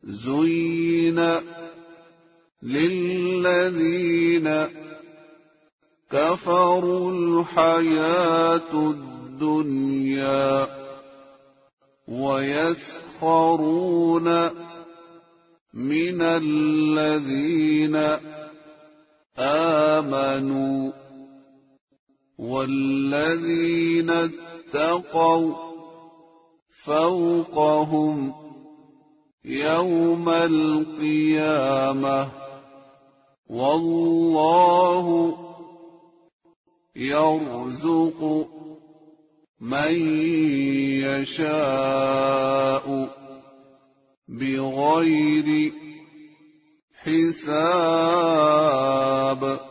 زين للذين كفروا الحياة الدنيا ويسخرون من الذين آمنوا والذين اتقوا فوقهم يوم القيامة والله يرزق من يشاء بغير حساب.